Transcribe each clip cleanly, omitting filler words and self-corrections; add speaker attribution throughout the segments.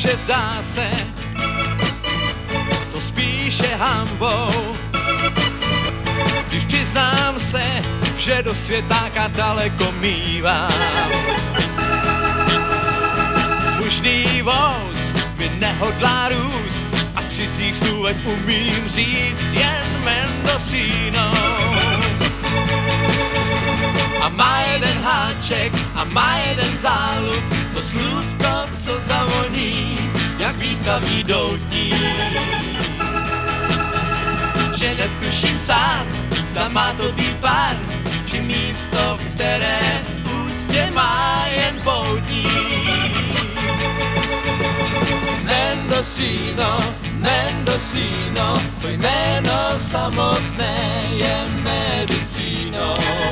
Speaker 1: že zdá se to spíše hanbou, když přiznám se, že do světáka daleko mívám. Mužný vouz mi nehodlá růst a z cizích slůvek umím říct jen Mendocino. A má jeden háček a má jeden zálud, to slůvko, co zavoní, jak výstavní doutník. Že netuším sám, zda má to být pár, či místo, které úctě má jen poutník. Mendocino, Mendocino, to jméno samotné je medicínou.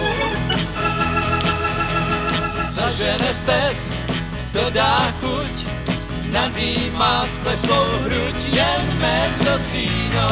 Speaker 1: Zažene stesk, to dá chuť, nadýmá skleslou hruď jen Mendocino.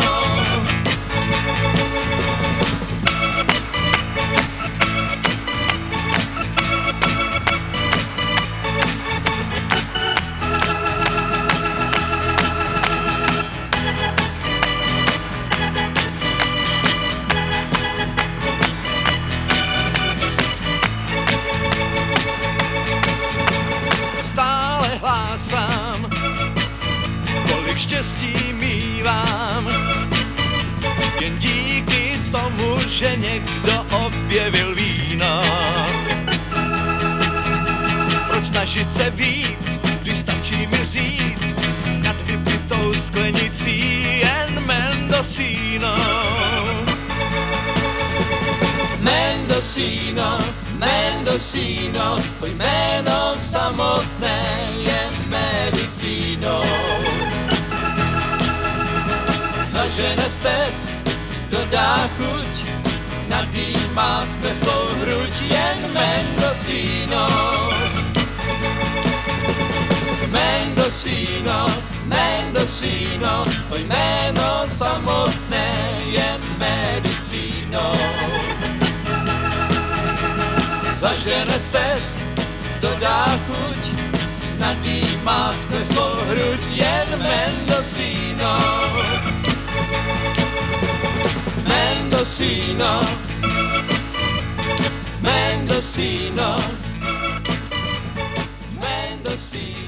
Speaker 1: Hlásám, kolik štěstí mívám, jen díky tomu, že někdo objevil víno. Proč snažit se víc, když stačí mi říct nad vypitou sklenicí jen Mendocino. Mendocino, Mendocino, to jméno samotné je medicínou. Zažene stesk, dodá chuť, nadýmá skleslou hruď jen Mendocino. Mendocino, Mendocino, to jméno samotné je medicínou. Zažene stesk, dodá chuť, nadýmá skleslou hruď jen Mendocino. Mendocino, Mendocino, Mendocino.